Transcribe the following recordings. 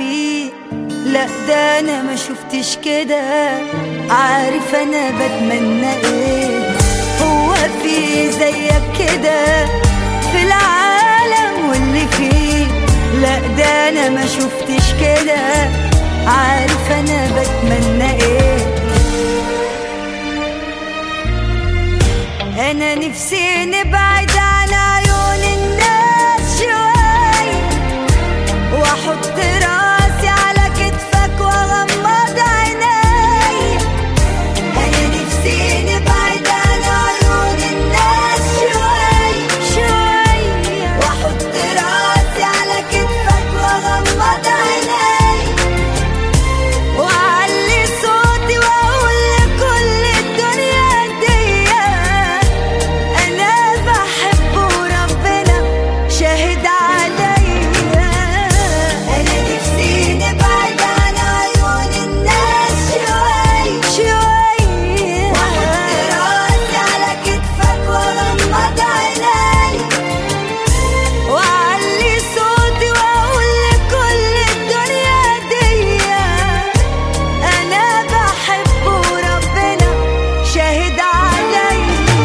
فيه. لا ده انا ما شفتش كده، عارف انا بتمنى ايه؟ هو في زيك كده في العالم واللي فيه؟ لا ده انا ما شفتش كده، عارف انا بتمنى ايه؟ انا نفسي نبعد عن عيون الناس شوية، واحط راسي على كتفك واغمض عيني. انا نفسي نبعد عن عيون الناس شوية، واحط راسي على كتفك واغمض عيني، واعلي صوتي واقول لكل الدنيا دي انا بحب وربنا شاهد عليا. انا نفسي نبعد عن عيون الناس شوية، واحط راسي على كتفك واغمض عيني، واعلي صوتي واقول لكل الدنيا دي انا بحب وربنا شاهد عليا.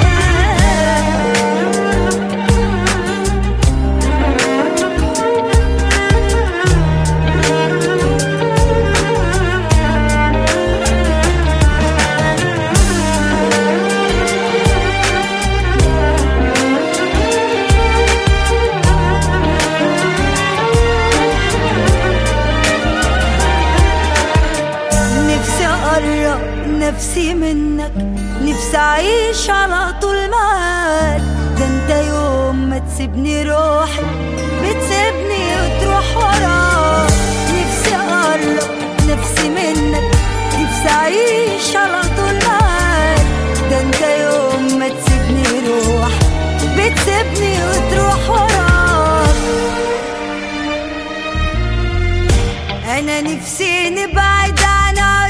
نفسي اقرب نفسي منك، نفسي اعيش على طول معاك. ده انت يوم ما تسيبني روحي بتسيبني وتروح وراك. نفسي اقرب نفسي منك، نفسي اعيش على طول معاك. ده انت يوم ما تسيبني روحي بتسيبني وتروح وراك. انا نفسي نبعد عن